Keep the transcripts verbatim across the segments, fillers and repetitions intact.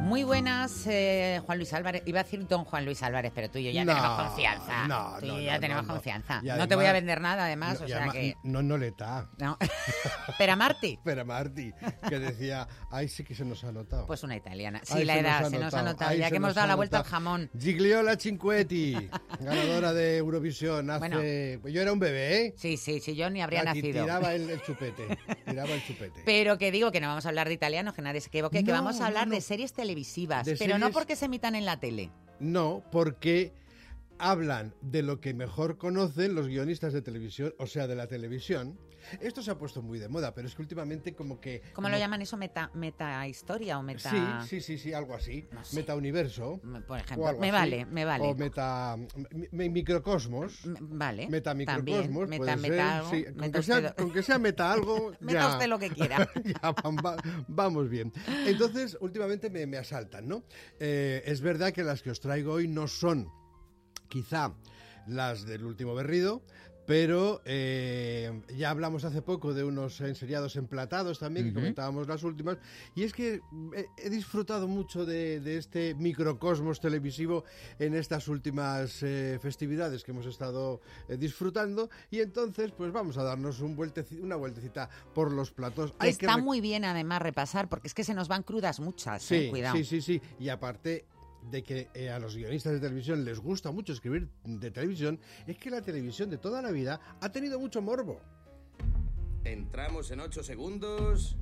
Muy buenas, eh, Juan Luis Álvarez. Iba a decir don Juan Luis Álvarez, pero tú y yo ya no, tenemos confianza. No, tú y no, yo ya no, tenemos no, confianza. no. No Además, te voy a vender nada, además, no, o sea además, que... No, no le está. No. Pero a Marti. Pero a Marti, que decía, ay, sí que se nos ha notado. Pues una italiana. Sí, Ay, la se edad, nos se ha nos ha notado. notado. Ay, Ya se que hemos nos dado ha la vuelta al notado. jamón. Gigliola Cinquetti, ganadora de Eurovisión hace... Bueno. Yo era un bebé, ¿eh? Sí, sí, sí, yo ni habría Aquí nacido. tiraba el, el chupete, tiraba el chupete. Pero que digo que no vamos a hablar de italianos, que nadie se equivoque, que No, vamos a hablar no, no. de series televisivas, De pero no series- porque se emitan en la tele. No, porque hablan de lo que mejor conocen los guionistas de televisión, o sea, de la televisión. Esto se ha puesto muy de moda, pero es que últimamente como que... ¿Cómo lo llaman eso? ¿Meta, meta historia o meta...? Sí, sí, sí, sí, algo así. No sé. Metauniverso. Por o ejemplo. algo Me así. vale, me vale. O meta... mi- mi- microcosmos. M- Vale. Metamicrocosmos, También. puede Meta, ser. meta algo. Sí, con, Meta que usted sea, lo- con que sea meta algo, Meta ya, usted lo que quiera. ya va- va- vamos bien. Entonces, últimamente me, me asaltan, ¿no? Eh, es verdad que las que os traigo hoy no son, quizá, las del último berrido, pero eh, ya hablamos hace poco de unos enseriados emplatados también, que Ujú. comentábamos las últimas, y es que he, he disfrutado mucho de, de este microcosmos televisivo en estas últimas eh, festividades que hemos estado eh, disfrutando, y entonces pues vamos a darnos un vuelteci- una vueltecita por los platos. Que Hay que está rec- muy bien además repasar, porque es que se nos van crudas muchas, Sí, eh, cuidado. sí, sí, sí, y aparte de que eh, a los guionistas de televisión les gusta mucho escribir de televisión, es que la televisión de toda la vida ha tenido mucho morbo. Entramos en ocho segundos.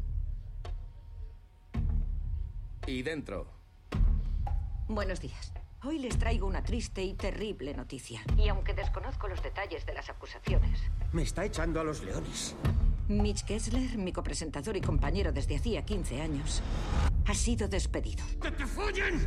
Y dentro. Buenos días. Hoy les traigo una triste y terrible noticia. Y aunque desconozco los detalles de las acusaciones, Me está echando a los leones. Mitch Kessler, mi copresentador y compañero desde hacía quince años, ha sido despedido. ¡Que te follen!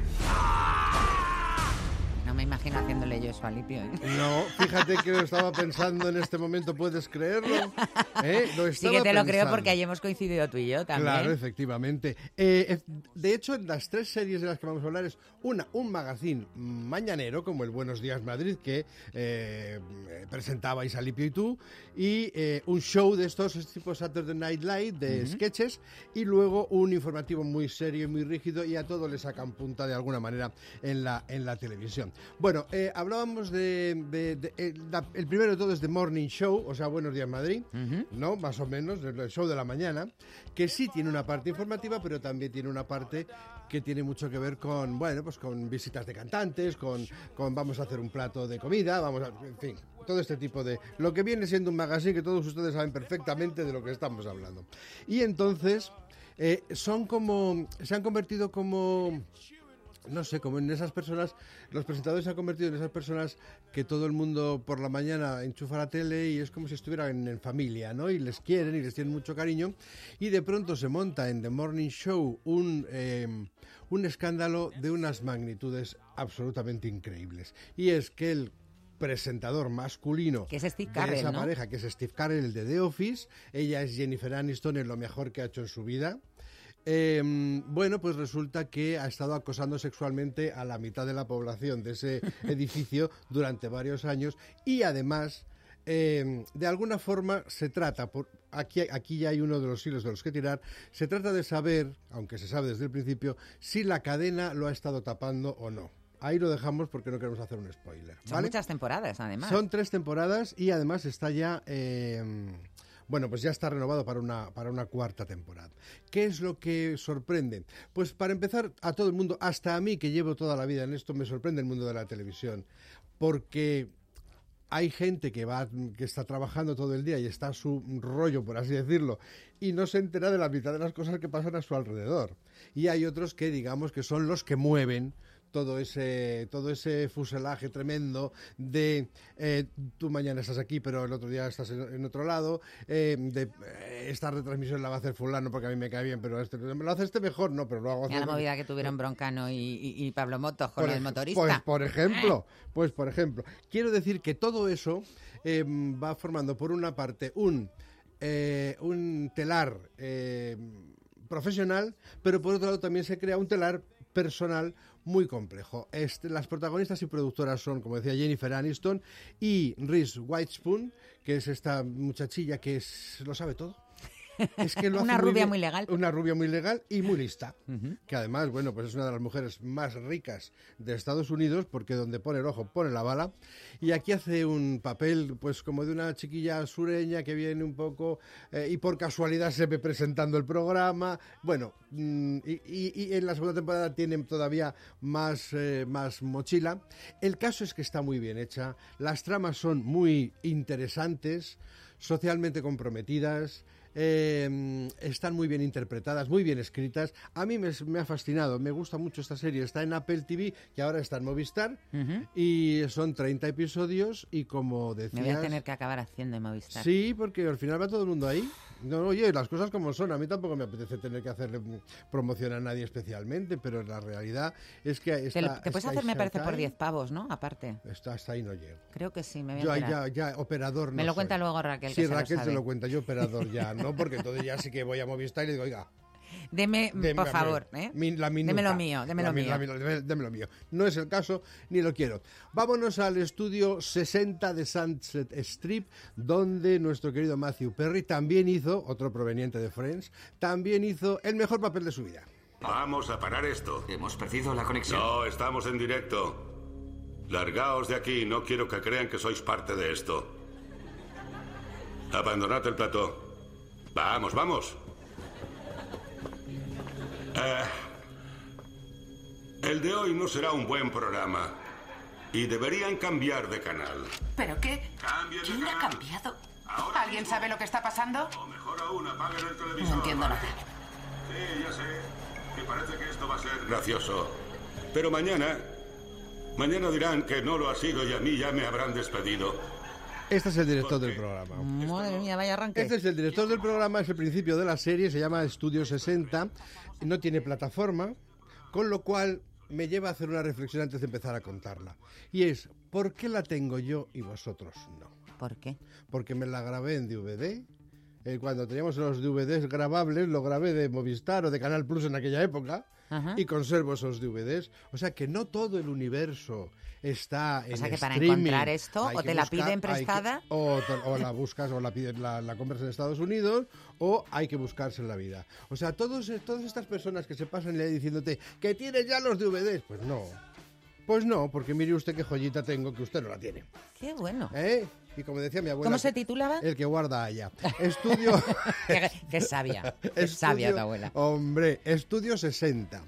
No me imagino haciéndole yo eso a Lipio, ¿eh? No, fíjate que lo estaba pensando en este momento, ¿puedes creerlo? ¿Eh? Lo Sí estaba que te lo creo pensando. porque ahí hemos coincidido tú y yo también. Claro, efectivamente. Eh, eh, de hecho, en las tres series de las que vamos a hablar es una, un magazine mañanero, como el Buenos Días Madrid, que eh, presentabais a Lipio y tú, y eh, un show de estos es tipo Saturday Night Live, de sketches, y luego un informativo muy serio y muy rígido, y a todo le sacan punta de alguna manera en la, en la televisión. Bueno, eh, hablábamos de... de- de- eh, la- el primero de todo es The Morning Show, o sea, Buenos Días Madrid, Ujú. ¿no? Más o menos, el show de la mañana, que sí tiene una parte informativa, pero también tiene una parte que tiene mucho que ver con, bueno, pues con visitas de cantantes, con, con vamos a hacer un plato de comida, vamos a, en fin, todo este tipo de... Lo que viene siendo un magazine que todos ustedes saben perfectamente de lo que estamos hablando. Y entonces, eh, son como... se han convertido como... No sé, como en esas personas, los presentadores se han convertido en esas personas que todo el mundo por la mañana enchufa la tele y es como si estuvieran en familia, ¿no? Y les quieren y les tienen mucho cariño. Y de pronto se monta en The Morning Show un, eh, un escándalo de unas magnitudes absolutamente increíbles. Y es que el presentador masculino Que es Steve de Carell, esa ¿no? pareja, que es Steve Carell, el de The Office, ella es Jennifer Aniston en lo mejor que ha hecho en su vida. Eh, bueno, pues resulta que ha estado acosando sexualmente a la mitad de la población de ese edificio durante varios años y además, eh, de alguna forma se trata, por, aquí, aquí ya hay uno de los hilos de los que tirar, se trata de saber, aunque se sabe desde el principio, si la cadena lo ha estado tapando o no. Ahí lo dejamos porque no queremos hacer un spoiler. Son ¿vale? muchas temporadas, además. Son tres temporadas y además está ya... eh, bueno, pues ya está renovado para una, para una cuarta temporada. ¿Qué es lo que sorprende? Pues para empezar, a todo el mundo, hasta a mí que llevo toda la vida en esto, me sorprende el mundo de la televisión. Porque hay gente que va, que está trabajando todo el día y está a su rollo, por así decirlo, y no se entera de la mitad de las cosas que pasan a su alrededor. Y hay otros que, digamos, que son los que mueven todo ese todo ese fuselaje tremendo de eh, tú mañana estás aquí pero el otro día estás en, en otro lado, eh, de eh, esta retransmisión la va a hacer fulano porque a mí me cae bien, pero este, me lo hace este mejor, no, pero lo hago Mira la hacer- movida que tuvieron Broncano y, y- y Pablo Motos con por el ej- motorista. Pues por ejemplo, pues por ejemplo, quiero decir que todo eso eh, va formando por una parte un eh, un telar eh, profesional, pero por otro lado también se crea un telar personal muy complejo. Este, las protagonistas y productoras son, como decía, Jennifer Aniston y Reese Witherspoon, que es esta muchachilla que es, lo sabe todo. Es que lo Una hace muy rubia bien. muy legal. Una rubia muy legal y muy lista. Ujú. Que además, bueno, pues es una de las mujeres más ricas de Estados Unidos, porque donde pone el ojo pone la bala. Y aquí hace un papel, pues como de una chiquilla sureña que viene un poco eh, y por casualidad se ve presentando el programa. Bueno, mm, y, y- y en la segunda temporada tienen todavía más, eh, más mochila. El caso es que está muy bien hecha. Las tramas son muy interesantes, socialmente comprometidas. Eh, están muy bien interpretadas, muy bien escritas. A mí me, me ha fascinado, me gusta mucho esta serie. Está en Apple T V, que ahora está en Movistar, Ujú. y son treinta episodios y como Me decías... voy a tener que acabar haciendo en Movistar. Sí, porque al final va todo el mundo ahí. No, oye, las cosas como son. A mí tampoco me apetece tener que hacerle mm, promoción a nadie especialmente, pero la realidad es que... Te, Esta, lo- te puedes Sky hacer, me parece, por Sky, diez pavos, ¿no? Aparte. Está, hasta ahí no llego. Creo que sí, me voy a Yo ahí enterar. ya, ya operador no Me lo soy. cuenta luego Raquel, Sí, que se lo Raquel sabe. se lo cuenta, yo operador ya, ¿no? Porque entonces ya sí que voy a Movistar y le digo, oiga, Deme, deme- por favor, ¿eh? mi- la minuta. Deme lo mío, deme La lo mi- mío. la mi- deme- deme lo mío. No es el caso, ni lo quiero. Vámonos al estudio sesenta de Sunset Strip, donde nuestro querido Matthew Perry también hizo, otro proveniente de Friends, también hizo el mejor papel de su vida. Vamos a parar esto. Hemos perdido la conexión. No, estamos en directo. Largaos de aquí, no quiero que crean que sois parte de esto. Abandonad el plató. Vamos, vamos. Eh, el de hoy no será un buen programa. Y deberían cambiar de canal. ¿Pero qué? Cambien de ¿Quién ha canal. cambiado? Ahora ¿Alguien mismo. sabe lo que está pasando? O mejor aún, apaguen el televisor. No entiendo ¿vale? nada. Sí, ya sé. Que parece que esto va a ser gracioso. Pero mañana... Mañana dirán que no lo ha sido y a mí ya me habrán despedido. Este es el director ¿Por del qué? programa. Madre mía, vaya arranque. Este es el director del programa, es el principio de la serie, se llama Estudio sesenta, no tiene plataforma, con lo cual me lleva a hacer una reflexión antes de empezar a contarla. Y es, ¿por qué la tengo yo y vosotros no? ¿Por qué? Porque me la grabé en D V D. Eh, cuando teníamos los D V Ds grabables, lo grabé de Movistar o de Canal Plus en aquella época. Ajá. Y conservo esos D V Ds. O sea que no todo el universo está en O sea que para streaming. encontrar esto, Hay o que te la buscar, piden hay que- prestada. o, te- o la buscas o la, pides, la, la compras en Estados Unidos, o hay que buscarse en la vida. O sea, todos, todas estas personas que se pasan ya diciéndote que tienes ya los D V Ds, pues no. Pues no, porque mire usted qué joyita tengo que usted no la tiene. Qué bueno. ¿Eh? Y como decía mi abuela... ¿Cómo se titulaba? El que guarda allá. Estudio... Qué, qué sabia. Qué sabia tu abuela. Hombre, Estudio sesenta.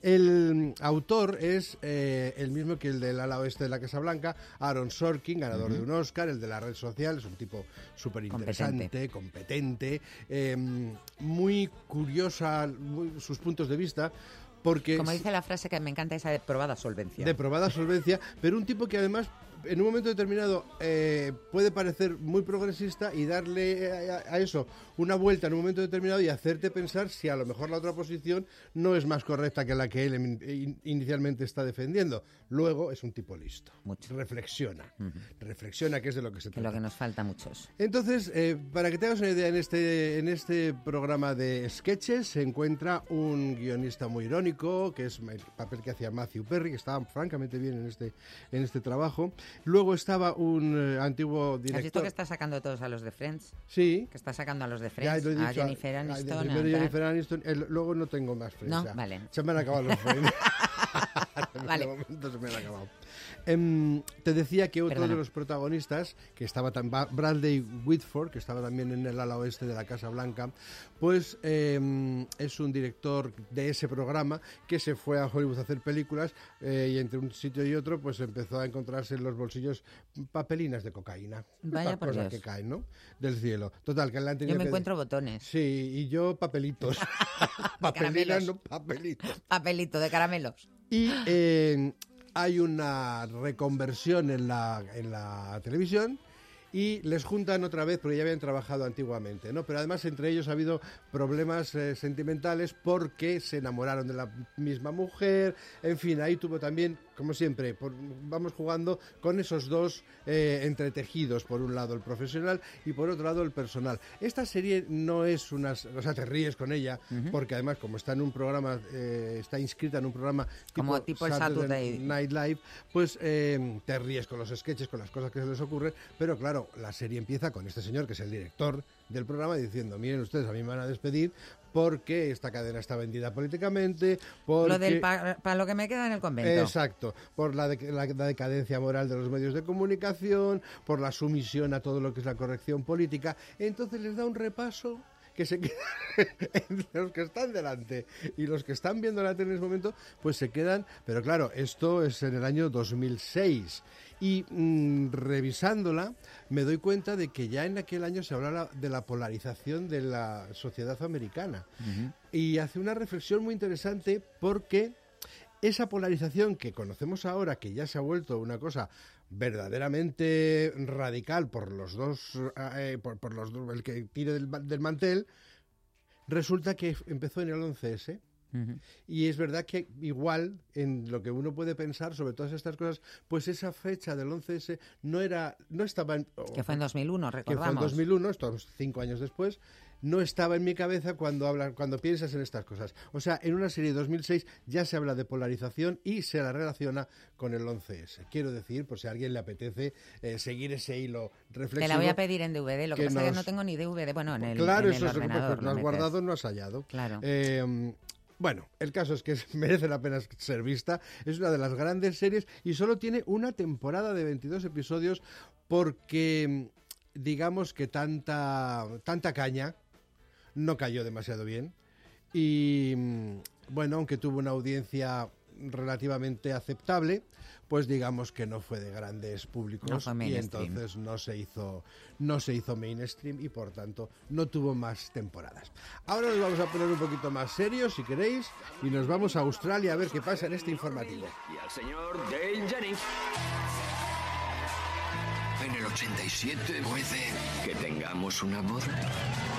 El autor es eh, el mismo que el del ala oeste de la Casa Blanca, Aaron Sorkin, ganador de un Oscar, el de la red social, es un tipo súper interesante, competente, eh, muy curiosa muy- sus puntos de vista, porque... Como dice la frase que me encanta, esa de probada solvencia. de probada solvencia, pero un tipo que además en un momento determinado eh, puede parecer muy progresista y darle a, a eso una vuelta en un momento determinado y hacerte pensar si a lo mejor la otra posición no es más correcta que la que él in- in- inicialmente está defendiendo. Luego es un tipo listo. Mucho. Reflexiona. Reflexiona, que es de lo que se Que es trata. lo que nos falta a muchos. Entonces, eh, para que te hagas una idea, en este, en este programa de sketches se encuentra un guionista muy irónico, que es el papel que hacía Matthew Perry, que estaba francamente bien en este, en este trabajo. Luego estaba un eh, antiguo ¿Has visto director... que está sacando todos a los de Friends? Sí. Que está sacando a los de Ya Friends. lo he a dicho, Jennifer a- a- Aniston. primero a tal. Jennifer Aniston, el- luego no tengo más Friends. No, ya. vale. Se me han acabado los Friends. Vale. De momento se me han acabado. Em, te decía que otro Perdona. de los protagonistas, que estaba tan Ba- Bradley Whitford, que estaba también en el ala oeste de la Casa Blanca, pues em, es un director de ese programa que se fue a Hollywood a hacer películas eh, y entre un sitio y otro pues empezó a encontrarse en los bolsillos papelinas de cocaína. Vaya Estas por cosas Dios. que caen, ¿no? Del cielo. Total, que le han tenido Yo me que- encuentro botones. Sí, y yo papelitos. Papelinas, caramelos. no papelitos. Papelito de caramelos. Y eh, hay una reconversión en la, en la televisión y les juntan otra vez porque ya habían trabajado antiguamente, ¿no? Pero además entre ellos ha habido problemas eh, sentimentales porque se enamoraron de la misma mujer, en fin, ahí tuvo también, como siempre, por- vamos jugando con esos dos eh, entretejidos, por un lado el profesional y por otro lado el personal. Esta serie no es una, o sea, te ríes con ella, porque además como está en un programa, eh, está inscrita en un programa Como tipo el Saturday Night Live, pues eh, te ríes con los sketches, con las cosas que se les ocurren, pero claro, claro, la serie empieza con este señor, que es el director del programa, diciendo, miren ustedes, a mí me van a despedir porque esta cadena está vendida políticamente, porque... Lo del para pa lo que me queda en el convento. Exacto, por la, de, la, la decadencia moral de los medios de comunicación, por la sumisión a todo lo que es la corrección política. Entonces les da un repaso que se queda entre los que están delante y los que están viendo la tele en ese momento, pues se quedan, pero claro, esto es en el año dos mil seis y mmm, revisándola me doy cuenta de que ya en aquel año se hablaba de la polarización de la sociedad americana. Uh-huh. Y hace una reflexión muy interesante porque esa polarización que conocemos ahora, que ya se ha vuelto una cosa verdaderamente radical por los dos, eh, por, por los dos, el que tire del, del mantel, resulta que empezó en el once ese. Uh-huh. Y es verdad que igual en lo que uno puede pensar sobre todas estas cosas, pues esa fecha del once ese no era, no estaba en, que fue en dos mil uno, recordamos. Que fue en dos mil uno, estos cinco años después, no estaba en mi cabeza cuando habla, cuando piensas en estas cosas. O sea, en una serie de dos mil seis ya se habla de polarización y se la relaciona con el once ese. Quiero decir, por si a alguien le apetece eh, seguir ese hilo reflexivo. Te la voy a pedir en D V D, lo que, que pasa es nos... que no tengo ni D V D, bueno, en el, claro, en el eso ordenador. Claro, no has guardado, no has hallado. Claro. Eh, Bueno, el caso es que merece la pena ser vista, es una de las grandes series y solo tiene una temporada de veintidós episodios porque digamos que tanta, tanta caña no cayó demasiado bien y bueno, aunque tuvo una audiencia relativamente aceptable, pues digamos que no fue de grandes públicos no y entonces no se hizo no se hizo mainstream y por tanto no tuvo más temporadas. Ahora nos vamos a poner un poquito más serios si queréis y nos vamos a Australia a ver qué pasa en este informativo. Y al señor Dale Jennings. En el ochenta y siete puede que tengamos una boda.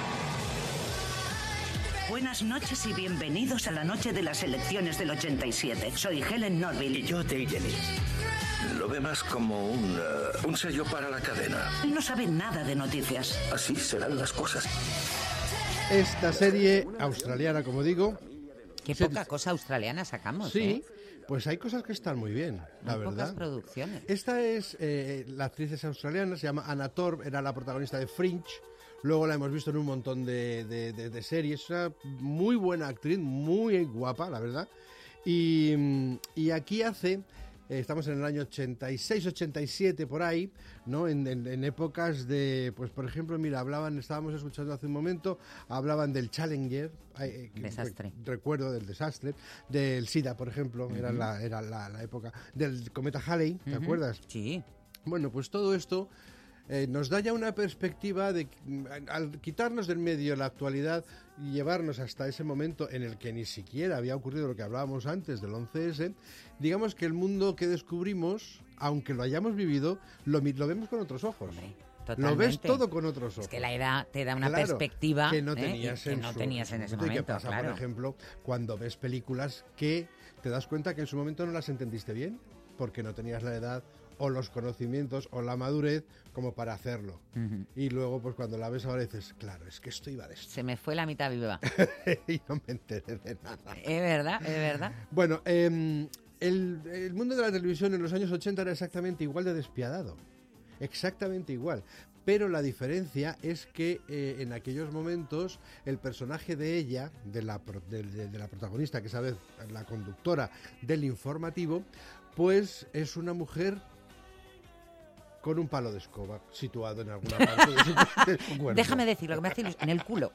Buenas noches y bienvenidos a la noche de las elecciones del ochenta y siete. Soy Helen Norville. Y yo, Dale Jennings. Lo ve más como un, uh, un sello para la cadena. No sabe nada de noticias. Así serán las cosas. Esta serie australiana, como digo... Qué poca se... cosa australiana sacamos, Sí, ¿eh? Pues hay cosas que están muy bien, la muy verdad. Pocas producciones. Esta es... Eh, la actriz es australiana, se llama Anna Torv, era la protagonista de Fringe. Luego la hemos visto en un montón de, de, de, de series. Es una muy buena actriz, muy guapa, la verdad. Y, y aquí hace... Eh, estamos en el año ochenta y seis, ochenta y siete, por ahí, ¿no? En, en, en épocas de... Pues, por ejemplo, mira, hablaban... Estábamos escuchando hace un momento, hablaban del Challenger. Eh, desastre. Re, recuerdo del desastre. Del SIDA, por ejemplo. Uh-huh. Era, la, era la, la época... Del cometa Halley, ¿te uh-huh. acuerdas? Sí. Bueno, pues todo esto... Eh, nos da ya una perspectiva de, al quitarnos del medio la actualidad y llevarnos hasta ese momento en el que ni siquiera había ocurrido lo que hablábamos antes del once ese, digamos que el mundo que descubrimos, aunque lo hayamos vivido, lo, lo vemos con otros ojos. Hombre, lo ves todo con otros ojos. Es que la edad te da una claro, perspectiva que no tenías, ¿eh? en, que no su, tenías en ese momento. momento. ¿Qué pasa, claro. por ejemplo, cuando ves películas que te das cuenta que en su momento no las entendiste bien, porque no tenías la edad o los conocimientos o la madurez como para hacerlo. Uh-huh. Y luego, pues cuando la ves ahora dices, claro, es que esto iba de esto. Se me fue la mitad viva. Y no me enteré de nada. Es verdad, es verdad. Bueno, eh, el, el mundo de la televisión en los años ochenta era exactamente igual de despiadado. Exactamente igual. Pero la diferencia es que eh, en aquellos momentos el personaje de ella, de la, de, de, de la protagonista, que es a vez la conductora del informativo, pues es una mujer con un palo de escoba situado en alguna parte de su, de su cuerpo. Déjame decirlo, que me hace ilusión, en el culo.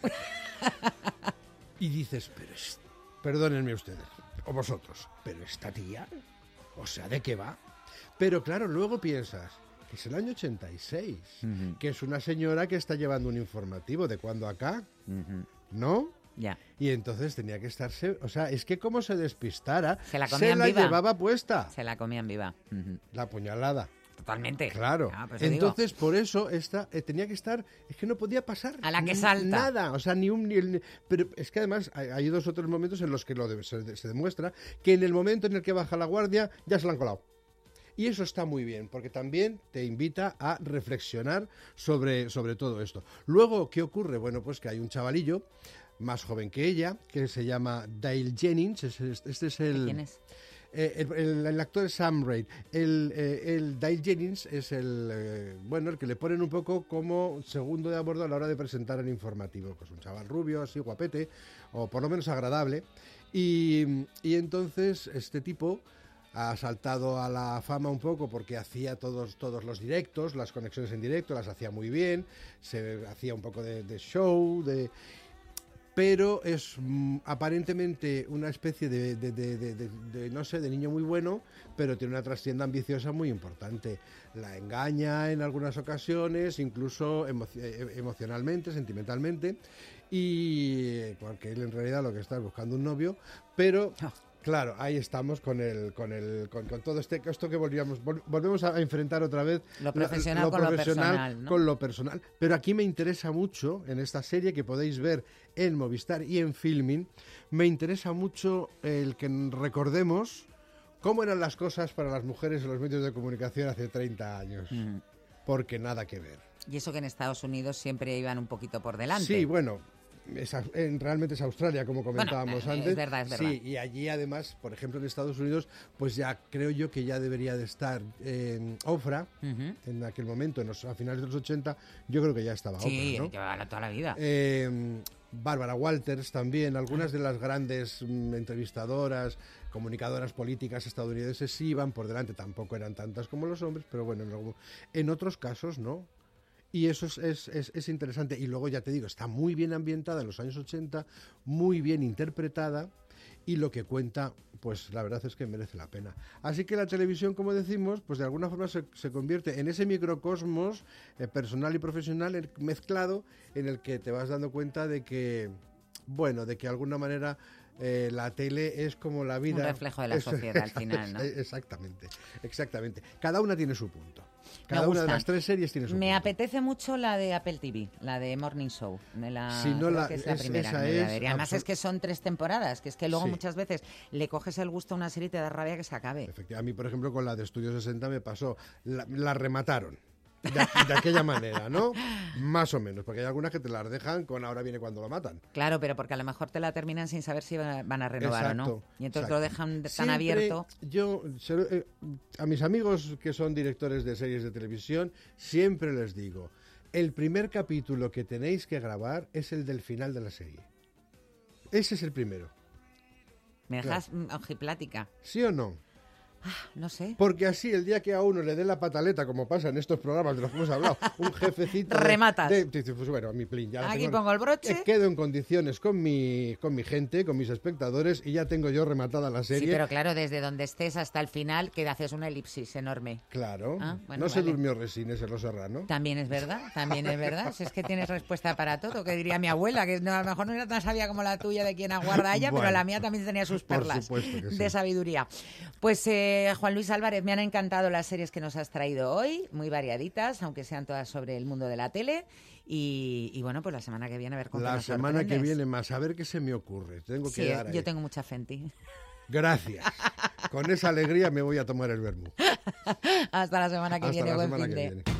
Y dices, pero es, perdónenme ustedes, o vosotros, pero esta tía, o sea, ¿de qué va? Pero claro, luego piensas que es el año ochenta y seis, uh-huh. que es una señora que está llevando un informativo, ¿de cuándo acá? Uh-huh. ¿No? Ya. Y entonces tenía que estarse, o sea, es que como se despistara, se la, se la llevaba puesta. Se la comían viva. Uh-huh. La puñalada. Totalmente. Claro. Ah, pues entonces, digo. por eso esta eh, tenía que estar, es que no podía pasar. A la que salta. Nada, o sea, ni un... Ni el, pero es que además hay, hay dos otros momentos en los que lo de, se, se demuestra que en el momento en el que baja la guardia ya se la han colado. Y eso está muy bien, porque también te invita a reflexionar sobre, sobre todo esto. Luego, ¿qué ocurre? Bueno, pues que hay un chavalillo más joven que ella, que se llama Dale Jennings. Este es el... ¿Quién es? Eh, el, el, el actor es Sam Raid. El, eh, el Dale Jennings es el, eh, bueno, el que le ponen un poco como segundo de a bordo a la hora de presentar el informativo. Pues un chaval rubio, así guapete, o por lo menos agradable. Y, y entonces este tipo ha saltado a la fama un poco porque hacía todos, todos los directos, las conexiones en directo, las hacía muy bien, se hacía un poco de, de show, de... pero es mm, aparentemente una especie de, de, de, de, de, de, no sé, de niño muy bueno, pero tiene una trastienda ambiciosa muy importante. La engaña en algunas ocasiones, incluso emo emocionalmente, sentimentalmente, y porque él en realidad lo que está es buscando un novio, pero... Oh. Claro, ahí estamos con el, con el, con, con todo este, esto que volvíamos, vol, volvemos a enfrentar otra vez lo profesional, lo, lo con, profesional lo personal, ¿no? con lo personal. Pero aquí me interesa mucho en esta serie que podéis ver en Movistar y en Filmin, me interesa mucho el que recordemos cómo eran las cosas para las mujeres en los medios de comunicación hace treinta años, mm. porque nada que ver. Y eso que en Estados Unidos siempre iban un poquito por delante. Sí, bueno. Es, en, realmente es Australia, como comentábamos bueno, antes. Es verdad, es verdad. Sí, y allí además, por ejemplo, en Estados Unidos, pues ya creo yo que ya debería de estar eh, Oprah, uh-huh. en aquel momento, en los, a finales de los ochenta, yo creo que ya estaba sí, Oprah, ¿no? llevaba toda la vida. Eh, Bárbara Walters también, algunas de las grandes mm, entrevistadoras, comunicadoras políticas estadounidenses sí iban por delante, tampoco eran tantas como los hombres, pero bueno, en, algún, en otros casos no. Y eso es, es, es, es interesante. Y luego, ya te digo, está muy bien ambientada en los años ochenta, muy bien interpretada, y lo que cuenta, pues la verdad es que merece la pena. Así que la televisión, como decimos, pues de alguna forma se, se convierte en ese microcosmos eh, personal y profesional mezclado, en el que te vas dando cuenta de que, bueno, de que de alguna manera... Eh, la tele es como la vida... Un reflejo de la sociedad al final, ¿no? Exactamente, exactamente. Cada una tiene su punto. Cada una de las tres series tiene su Me punto. apetece mucho la de Apple T V, la de Morning Show. De la, si no la, que es la es, primera. Esa Es, es además es que son tres temporadas, que es que luego sí. muchas veces le coges el gusto a una serie y te da rabia que se acabe. Efectivamente. A mí, por ejemplo, con la de Estudio sesenta me pasó. La, la remataron. De, de aquella manera, ¿no? Más o menos, porque hay algunas que te las dejan con ahora viene cuando lo matan. Claro, pero porque a lo mejor te la terminan sin saber si van a renovar exacto, o no. Y entonces exacto. lo dejan tan Siempre abierto. Yo, eh, a mis amigos que son directores de series de televisión, siempre les digo, el primer capítulo que tenéis que grabar es el del final de la serie. Ese es el primero. ¿Me dejas claro. ojiplática? ¿Sí o no? Ah, no sé. Porque así, el día que a uno le dé la pataleta, como pasa en estos programas de los que hemos hablado, un jefecito... Rematas. De, de, de, pues bueno, a mi plin, ya Aquí tengo, pongo el broche. Quedo en condiciones con mi, con mi gente, con mis espectadores, y ya tengo yo rematada la serie. Sí, pero claro, desde donde estés hasta el final, que haces una elipsis enorme. Claro. Ah, bueno, no se vale. durmió Resines en Los Serrano. También es verdad, también es verdad. Si es que tienes respuesta para todo, que diría mi abuela, que no, a lo mejor no era tan sabia como la tuya de quien aguarda ella, bueno, pero la mía también tenía sus perlas que sí. de sabiduría. Pues eh, Juan Luis Álvarez, me han encantado las series que nos has traído hoy, muy variaditas, aunque sean todas sobre el mundo de la tele. Y, y bueno, pues la semana que viene a ver con qué nos La semana que sorprendes. viene más, a ver qué se me ocurre. Tengo que sí, dar ahí. Yo tengo mucha fe en ti. Gracias. Con esa alegría me voy a tomar el vermú. Hasta la semana que Hasta viene. la Buen semana fin que de... viene.